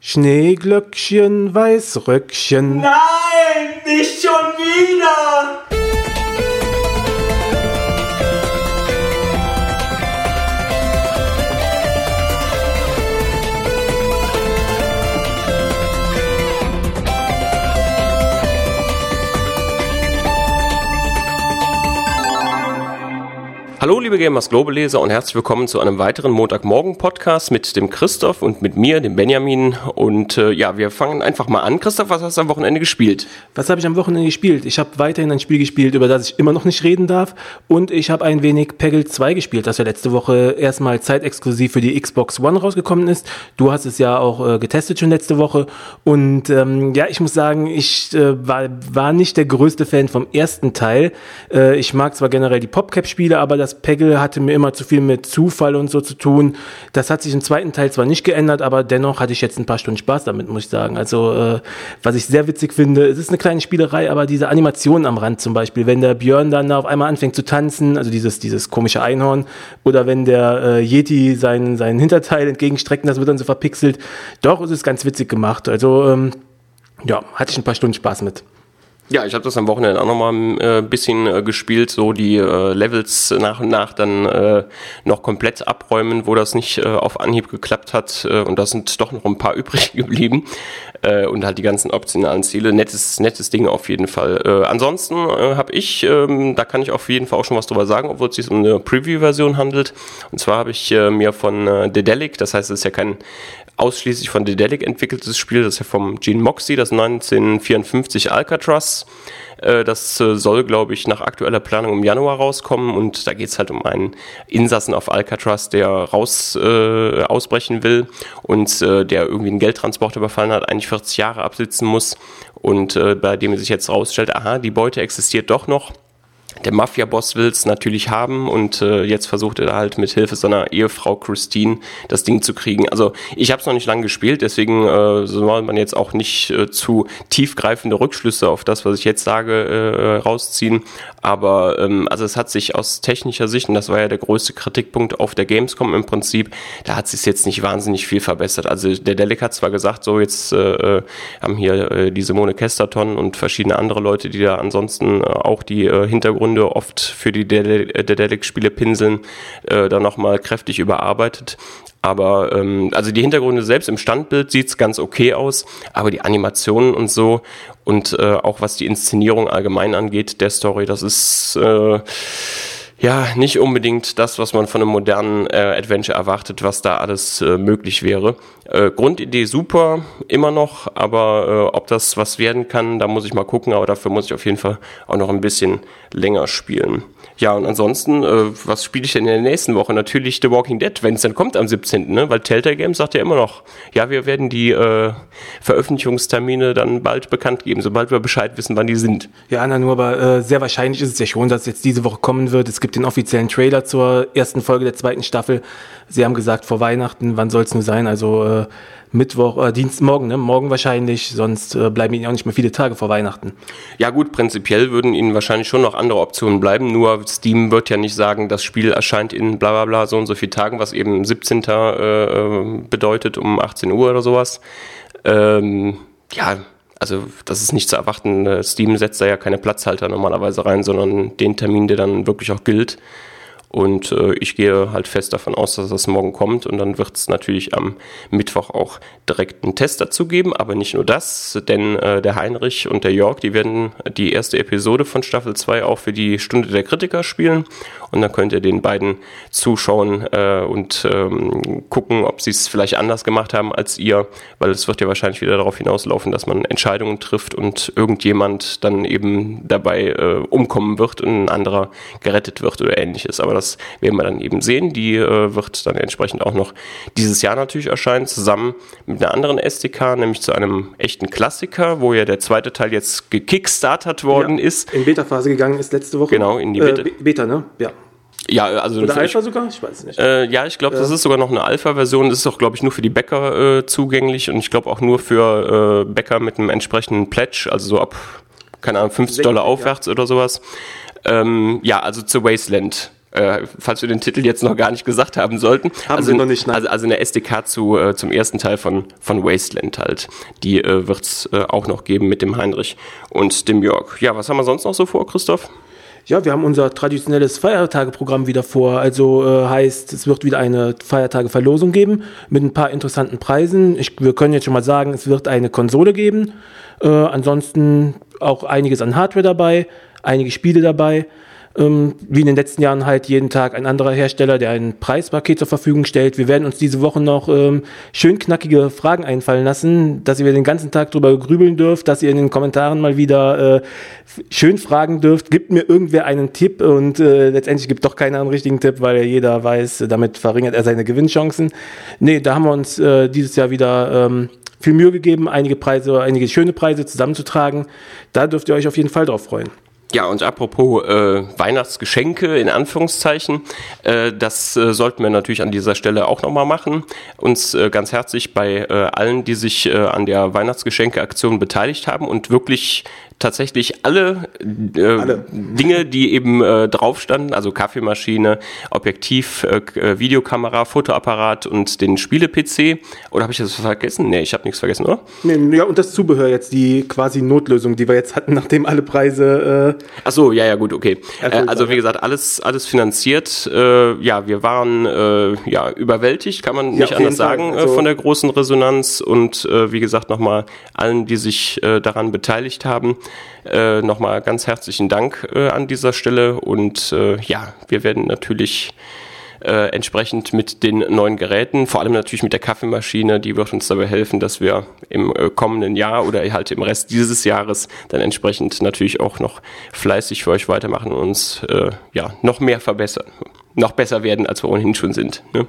Schneeglöckchen, Weißröckchen. Nein, nicht schon wieder! Hallo liebe Gamers Global Leser und herzlich willkommen zu einem weiteren Montagmorgen-Podcast mit dem Christoph und mit mir, dem Benjamin. Und wir fangen einfach mal an. Christoph, was hast du am Wochenende gespielt? Was habe ich am Wochenende gespielt? Ich habe weiterhin ein Spiel gespielt, über das ich immer noch nicht reden darf. Und ich habe ein wenig Peggle 2 gespielt, das ja letzte Woche erstmal zeitexklusiv für die Xbox One rausgekommen ist. Du hast es ja auch getestet schon letzte Woche. Und ich muss sagen, ich war nicht der größte Fan vom ersten Teil. Ich mag zwar generell die PopCap-Spiele, aber das Peggle hatte mir immer zu viel mit Zufall und so zu tun. Das hat sich im zweiten Teil zwar nicht geändert, aber dennoch hatte ich jetzt ein paar Stunden Spaß damit, muss ich sagen. Also, was ich sehr witzig finde, es ist eine kleine Spielerei, aber diese Animation am Rand zum Beispiel, wenn der Björn dann auf einmal anfängt zu tanzen, also dieses komische Einhorn, oder wenn der Yeti seinen Hinterteil entgegenstreckt und das wird dann so verpixelt. Doch, es ist ganz witzig gemacht. Also, hatte ich ein paar Stunden Spaß mit. Ja, ich habe das am Wochenende auch nochmal ein bisschen gespielt, so die Levels nach und nach dann noch komplett abräumen, wo das nicht auf Anhieb geklappt hat, und da sind doch noch ein paar übrig geblieben, und halt die ganzen optionalen Ziele. Nettes Ding auf jeden Fall. Ansonsten habe ich, da kann ich auf jeden Fall auch schon was drüber sagen, obwohl es sich um eine Preview-Version handelt, und zwar habe ich mir von Dedelic, das heißt, es ist ja kein ausschließlich von Dedelic entwickeltes Spiel, das ist ja vom Gene Moxey, das 1954 Alcatraz. Das soll, glaube ich, nach aktueller Planung im Januar rauskommen, und da geht es halt um einen Insassen auf Alcatraz, der ausbrechen will und der irgendwie einen Geldtransport überfallen hat, eigentlich 40 Jahre absitzen muss, und bei dem sich jetzt rausstellt, die Beute existiert doch noch. Der Mafia-Boss will es natürlich haben, und jetzt versucht er halt mit Hilfe seiner Ehefrau Christine das Ding zu kriegen. Also ich habe es noch nicht lange gespielt, deswegen soll man jetzt auch nicht zu tiefgreifende Rückschlüsse auf das, was ich jetzt sage, rausziehen. Aber also es hat sich aus technischer Sicht, und das war ja der größte Kritikpunkt auf der Gamescom im Prinzip, da hat sich jetzt nicht wahnsinnig viel verbessert. Also der Dedelic hat zwar gesagt, so jetzt haben hier die Simone Kesterton und verschiedene andere Leute, die da ansonsten auch die Hintergründe oft für die Dedelic-Spiele pinseln, dann nochmal kräftig überarbeitet. Aber also die Hintergründe selbst im Standbild sieht's ganz okay aus, aber die Animationen und so und auch was die Inszenierung allgemein angeht, der Story, das ist nicht unbedingt das, was man von einem modernen Adventure erwartet, was da alles möglich wäre. Grundidee super, immer noch, aber ob das was werden kann, da muss ich mal gucken, aber dafür muss ich auf jeden Fall auch noch ein bisschen länger spielen. Ja, und ansonsten, was spiele ich denn in der nächsten Woche? Natürlich The Walking Dead, wenn es dann kommt am 17., ne? Weil Telltale Games sagt ja immer noch, ja, wir werden die Veröffentlichungstermine dann bald bekannt geben, sobald wir Bescheid wissen, wann die sind. Ja, aber sehr wahrscheinlich ist es ja schon, dass es jetzt diese Woche kommen wird. Es gibt den offiziellen Trailer zur ersten Folge der zweiten Staffel. Sie haben gesagt, vor Weihnachten, wann soll es nur sein? Also Mittwoch, Dienstmorgen, ne? Morgen wahrscheinlich, sonst bleiben Ihnen auch nicht mehr viele Tage vor Weihnachten. Ja gut, prinzipiell würden Ihnen wahrscheinlich schon noch andere Optionen bleiben, nur Steam wird ja nicht sagen, das Spiel erscheint in bla bla bla so und so viele Tagen, was eben 17. Bedeutet um 18 Uhr oder sowas. Also das ist nicht zu erwarten. Steam setzt da ja keine Platzhalter normalerweise rein, sondern den Termin, der dann wirklich auch gilt. Und ich gehe halt fest davon aus, dass das morgen kommt, und dann wird es natürlich am Mittwoch auch direkt einen Test dazu geben, aber nicht nur das, denn der Heinrich und der Jörg, die werden die erste Episode von Staffel 2 auch für die Stunde der Kritiker spielen, und dann könnt ihr den beiden zuschauen und gucken, ob sie es vielleicht anders gemacht haben als ihr, weil es wird ja wahrscheinlich wieder darauf hinauslaufen, dass man Entscheidungen trifft und irgendjemand dann eben dabei umkommen wird und ein anderer gerettet wird oder ähnliches, aber das werden wir dann eben sehen. Die wird dann entsprechend auch noch dieses Jahr natürlich erscheinen, zusammen mit einer anderen SDK, nämlich zu einem echten Klassiker, wo ja der zweite Teil jetzt gekickstartert worden ist. In Beta-Phase gegangen ist letzte Woche. Genau, in die Beta. Beta, ne? Ja. Ja, also oder Alpha sogar? Ich weiß es nicht. Ich glaube, das ist sogar noch eine Alpha-Version. Das ist auch, glaube ich, nur für die Bäcker zugänglich, und ich glaube auch nur für Bäcker mit einem entsprechenden Pledge, also so ab, keine Ahnung, $50 aufwärts oder sowas. Also zu Wasteland. falls wir den Titel jetzt noch gar nicht gesagt haben sollten. Haben Sie noch nicht, nein. Also eine SDK zum ersten Teil von Wasteland halt. Die wird's auch noch geben mit dem Heinrich und dem Jörg. Ja, was haben wir sonst noch so vor, Christoph? Ja, wir haben unser traditionelles Feiertageprogramm wieder vor. Also heißt, es wird wieder eine Feiertage-Verlosung geben mit ein paar interessanten Preisen. Wir können jetzt schon mal sagen, es wird eine Konsole geben. Ansonsten auch einiges an Hardware dabei, einige Spiele dabei. Wie in den letzten Jahren halt jeden Tag ein anderer Hersteller, der ein Preispaket zur Verfügung stellt. Wir werden uns diese Woche noch schön knackige Fragen einfallen lassen, dass ihr den ganzen Tag drüber grübeln dürft, dass ihr in den Kommentaren mal wieder schön fragen dürft. Gibt mir irgendwer einen Tipp und letztendlich gibt doch keiner einen richtigen Tipp, weil jeder weiß, damit verringert er seine Gewinnchancen. Nee, da haben wir uns dieses Jahr wieder viel Mühe gegeben, einige schöne Preise zusammenzutragen. Da dürft ihr euch auf jeden Fall drauf freuen. Ja, und apropos Weihnachtsgeschenke in Anführungszeichen, das sollten wir natürlich an dieser Stelle auch nochmal machen. Uns ganz herzlich bei allen, die sich an der Weihnachtsgeschenke-Aktion beteiligt haben und wirklich tatsächlich alle Dinge, die eben drauf standen, also Kaffeemaschine, Objektiv, Videokamera, Fotoapparat und den Spiele-PC. Oder habe ich das vergessen? Nee, ich habe nichts vergessen, oder? Nee, ja, und das Zubehör jetzt, die quasi Notlösung, die wir jetzt hatten, nachdem alle Preise Ach so, ja, gut, okay. Also wie gesagt, alles finanziert. Ja, wir waren überwältigt, kann man nicht anders sagen, also von der großen Resonanz. Und wie gesagt, nochmal allen, die sich daran beteiligt haben, nochmal ganz herzlichen Dank an dieser Stelle. Und wir werden natürlich entsprechend mit den neuen Geräten, vor allem natürlich mit der Kaffeemaschine, die wird uns dabei helfen, dass wir im kommenden Jahr oder halt im Rest dieses Jahres dann entsprechend natürlich auch noch fleißig für euch weitermachen und uns noch mehr verbessern, noch besser werden, als wir ohnehin schon sind. Ne?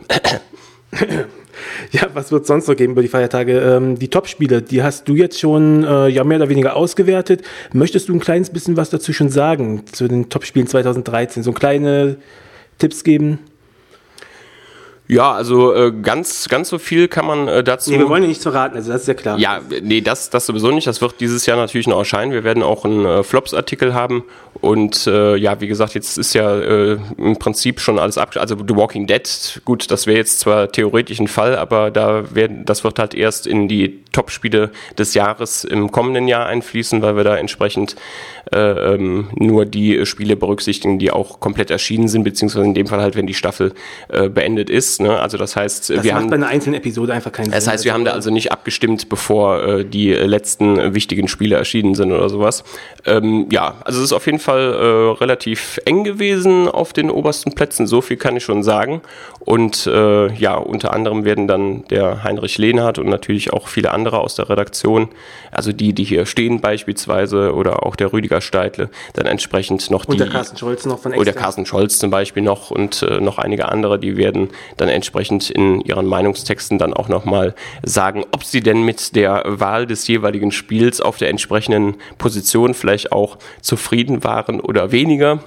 Ja, was wird es sonst noch geben über die Feiertage? Die Top-Spiele, die hast du jetzt schon mehr oder weniger ausgewertet. Möchtest du ein kleines bisschen was dazu schon sagen, zu den Top-Spielen 2013? So kleine Tipps geben? Ja, also ganz so viel kann man dazu... Nee, wir wollen ja nichts verraten, also das ist ja klar. Ja, nee, das sowieso nicht. Das wird dieses Jahr natürlich noch erscheinen. Wir werden auch einen Flops-Artikel haben. Und wie gesagt, jetzt ist ja im Prinzip schon alles abgeschlossen. Also The Walking Dead, gut, das wäre jetzt zwar theoretisch ein Fall, aber das wird halt erst in die Top-Spiele des Jahres im kommenden Jahr einfließen, weil wir da entsprechend nur die Spiele berücksichtigen, die auch komplett erschienen sind, beziehungsweise in dem Fall halt, wenn die Staffel beendet ist. Ne? Also das heißt, das macht bei einer einzelnen Episode einfach keinen Sinn. Das heißt, wir haben da also nicht abgestimmt, bevor die letzten wichtigen Spiele erschienen sind oder sowas. Also es ist auf jeden Fall relativ eng gewesen auf den obersten Plätzen, so viel kann ich schon sagen. Und unter anderem werden dann der Heinrich Lehnhardt und natürlich auch viele andere aus der Redaktion, also die hier stehen beispielsweise, oder auch der Rüdiger Steidle, dann entsprechend noch und der Carsten Scholz noch von extra. Oder Carsten Scholz zum Beispiel noch und noch einige andere, die werden dann entsprechend in ihren Meinungstexten dann auch nochmal sagen, ob sie denn mit der Wahl des jeweiligen Spiels auf der entsprechenden Position vielleicht auch zufrieden waren oder weniger.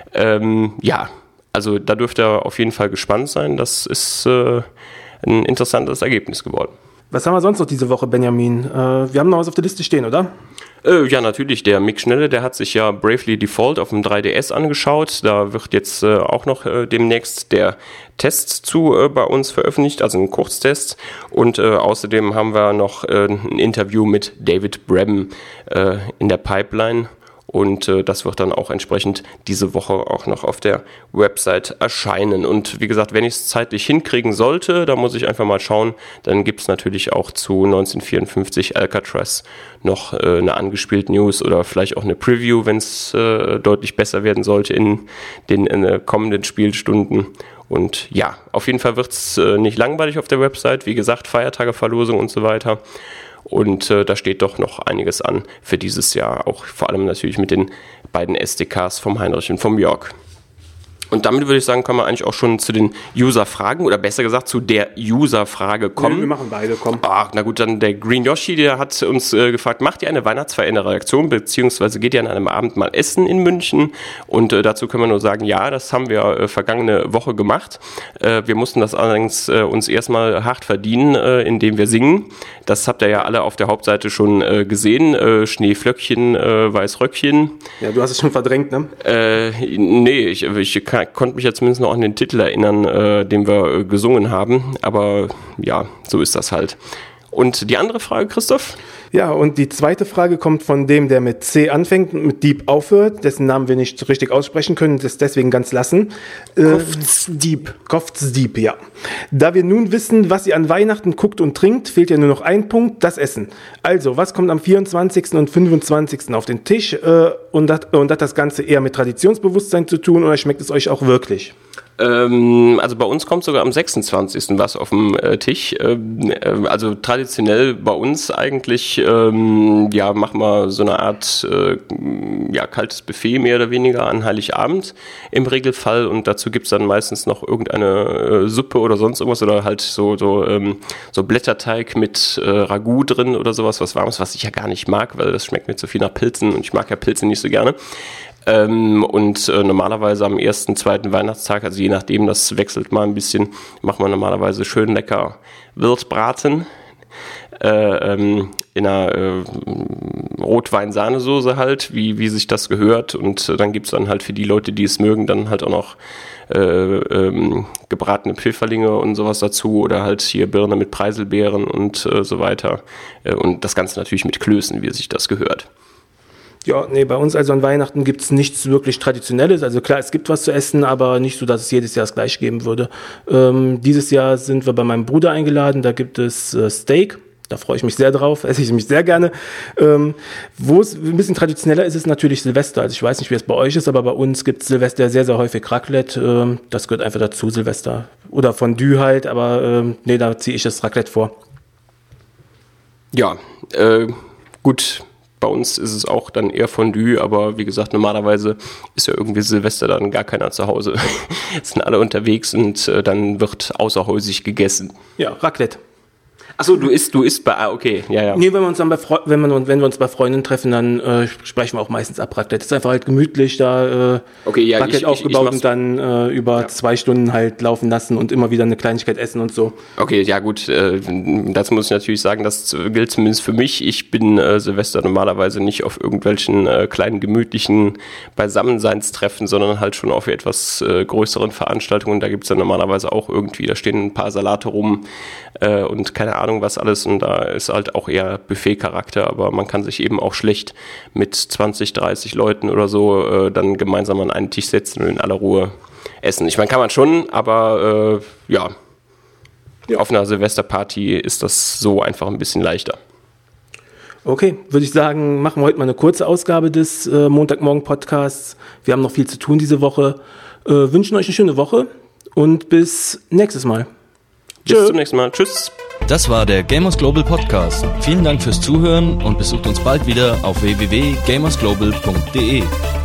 Also da dürft ihr auf jeden Fall gespannt sein. Das ist ein interessantes Ergebnis geworden. Was haben wir sonst noch diese Woche, Benjamin? Wir haben noch was auf der Liste stehen, oder? Ja, natürlich. Der Mick Schnelle, der hat sich ja Bravely Default auf dem 3DS angeschaut. Da wird jetzt auch noch demnächst der Test zu bei uns veröffentlicht, also ein Kurztest. Und außerdem haben wir noch ein Interview mit David Brabham in der Pipeline. Und das wird dann auch entsprechend diese Woche auch noch auf der Website erscheinen. Und wie gesagt, wenn ich es zeitlich hinkriegen sollte, da muss ich einfach mal schauen, dann gibt es natürlich auch zu 1954 Alcatraz noch eine angespielte News oder vielleicht auch eine Preview, wenn es deutlich besser werden sollte in den kommenden Spielstunden. Und ja, auf jeden Fall wird es nicht langweilig auf der Website. Wie gesagt, Feiertage, Verlosung und so weiter. Und da steht doch noch einiges an für dieses Jahr, auch vor allem natürlich mit den beiden SDKs vom Heinrich und vom Jörg. Und damit würde ich sagen, können wir eigentlich auch schon zu den User-Fragen oder besser gesagt zu der User-Frage kommen. Ja, wir machen beide, komm. Na gut, dann der Green Yoshi, der hat uns gefragt, macht ihr eine Weihnachtsfeier in der Redaktion, beziehungsweise geht ihr an einem Abend mal essen in München? Und dazu können wir nur sagen, ja, das haben wir vergangene Woche gemacht. Wir mussten das allerdings uns erstmal hart verdienen, indem wir singen. Das habt ihr ja alle auf der Hauptseite schon gesehen. Schneeflöckchen, Weißröckchen. Ja, du hast es schon verdrängt, ne? Nee, ich kann konnte mich ja zumindest noch an den Titel erinnern, den wir gesungen haben. Aber ja, so ist das halt. Und die andere Frage, Christoph? Ja, und die zweite Frage kommt von dem, der mit C anfängt und mit Dieb aufhört, dessen Namen wir nicht richtig aussprechen können, das deswegen ganz lassen. Koftsdieb, ja. Da wir nun wissen, was ihr an Weihnachten guckt und trinkt, fehlt ja nur noch ein Punkt, das Essen. Also, was kommt am 24. und 25. auf den Tisch und hat das Ganze eher mit Traditionsbewusstsein zu tun oder schmeckt es euch auch wirklich? Also bei uns kommt sogar am 26. was auf dem Tisch. Also traditionell bei uns eigentlich, machen wir so eine Art kaltes Buffet mehr oder weniger an Heiligabend im Regelfall und dazu gibt's dann meistens noch irgendeine Suppe oder sonst irgendwas oder halt so Blätterteig mit Ragout drin oder sowas, was Warmes, was ich ja gar nicht mag, weil das schmeckt mir zu viel nach Pilzen und ich mag ja Pilze nicht so gerne. Normalerweise am ersten, zweiten Weihnachtstag, also je nachdem, das wechselt mal ein bisschen, machen wir normalerweise schön lecker Wildbraten in einer Rotwein-Sahnesoße halt, wie sich das gehört und dann gibt's dann halt für die Leute, die es mögen, dann halt auch noch gebratene Pfifferlinge und sowas dazu oder halt hier Birne mit Preiselbeeren und so weiter und das Ganze natürlich mit Klößen, wie sich das gehört. Ja, nee, bei uns also an Weihnachten gibt's nichts wirklich Traditionelles. Also klar, es gibt was zu essen, aber nicht so, dass es jedes Jahr das gleiche geben würde. Dieses Jahr sind wir bei meinem Bruder eingeladen, da gibt es Steak. Da freue ich mich sehr drauf, esse ich mich sehr gerne. Wo es ein bisschen traditioneller ist, ist natürlich Silvester. Also ich weiß nicht, wie es bei euch ist, aber bei uns gibt es Silvester sehr, sehr häufig Raclette. Das gehört einfach dazu, Silvester. Oder Fondue halt, aber da ziehe ich das Raclette vor. Ja, gut. Bei uns ist es auch dann eher Fondue, aber wie gesagt, normalerweise ist ja irgendwie Silvester dann gar keiner zu Hause. Es sind alle unterwegs und dann wird außerhäusig gegessen. Ja, Raclette. Achso, du isst bei, okay, ja. Nee, wenn wir uns dann wenn wir uns bei Freunden treffen, dann sprechen wir auch meistens ab Raclette. Das ist einfach halt gemütlich, da Raclette aufgebaut und dann über 2 Stunden halt laufen lassen und immer wieder eine Kleinigkeit essen und so. Okay, ja gut, dazu muss ich natürlich sagen, das gilt zumindest für mich. Ich bin Silvester normalerweise nicht auf irgendwelchen kleinen gemütlichen Beisammenseinstreffen, sondern halt schon auf etwas größeren Veranstaltungen. Da gibt's dann normalerweise auch irgendwie, da stehen ein paar Salate rum und keine Ahnung was alles und da ist halt auch eher Buffet-Charakter, aber man kann sich eben auch schlecht mit 20, 30 Leuten oder so dann gemeinsam an einen Tisch setzen und in aller Ruhe essen. Ich meine, kann man schon, aber auf einer Silvesterparty ist das so einfach ein bisschen leichter. Okay, würde ich sagen, machen wir heute mal eine kurze Ausgabe des Montagmorgen-Podcasts. Wir haben noch viel zu tun diese Woche. Wünschen euch eine schöne Woche und bis nächstes Mal. Bis zum nächsten Mal. Tschüss. Das war der Gamers Global Podcast. Vielen Dank fürs Zuhören und besucht uns bald wieder auf www.gamersglobal.de.